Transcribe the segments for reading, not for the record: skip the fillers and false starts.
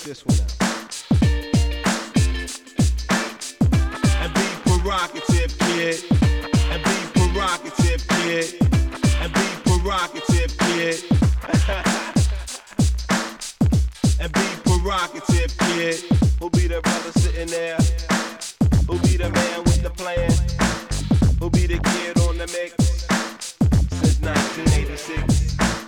this one out. And be provocative, kid. And be provocative, kid. And be provocative, kid. And be provocative, kid. Who'll be the brother sitting there? Who'll be the man with the plan? Who'll be the kid on the mix? Since 1986.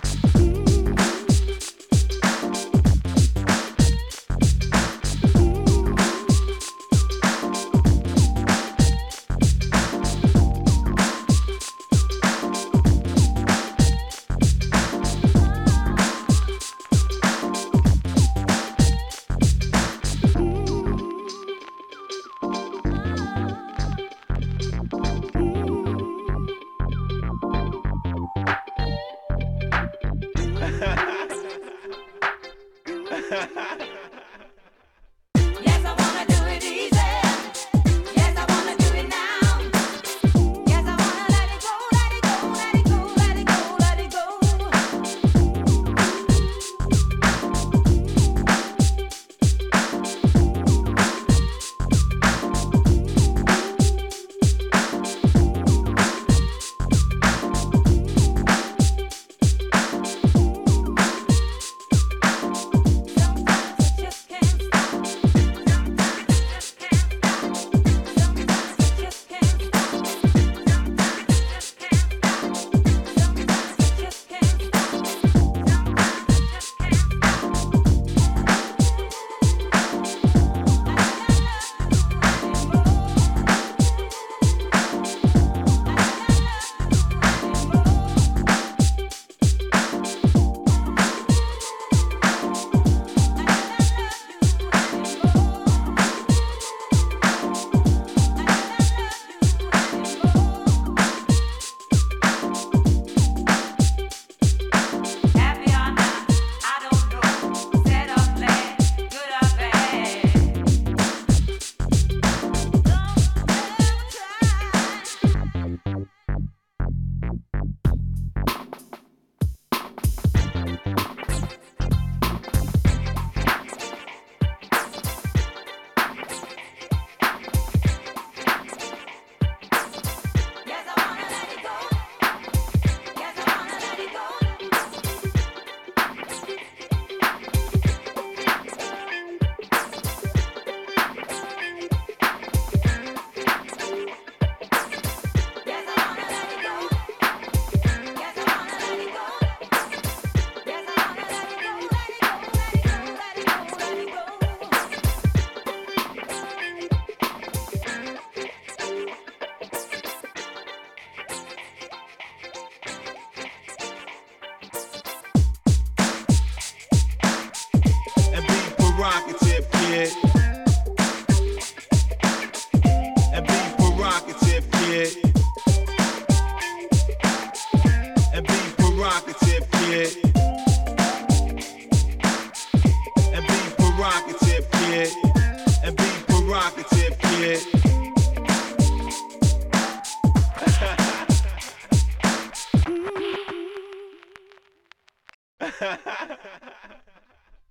Provocative, kid. And be provocative, kid. And be provocative, kid. And be provocative, kid. And be provocative, kid. Ha ha ha ha.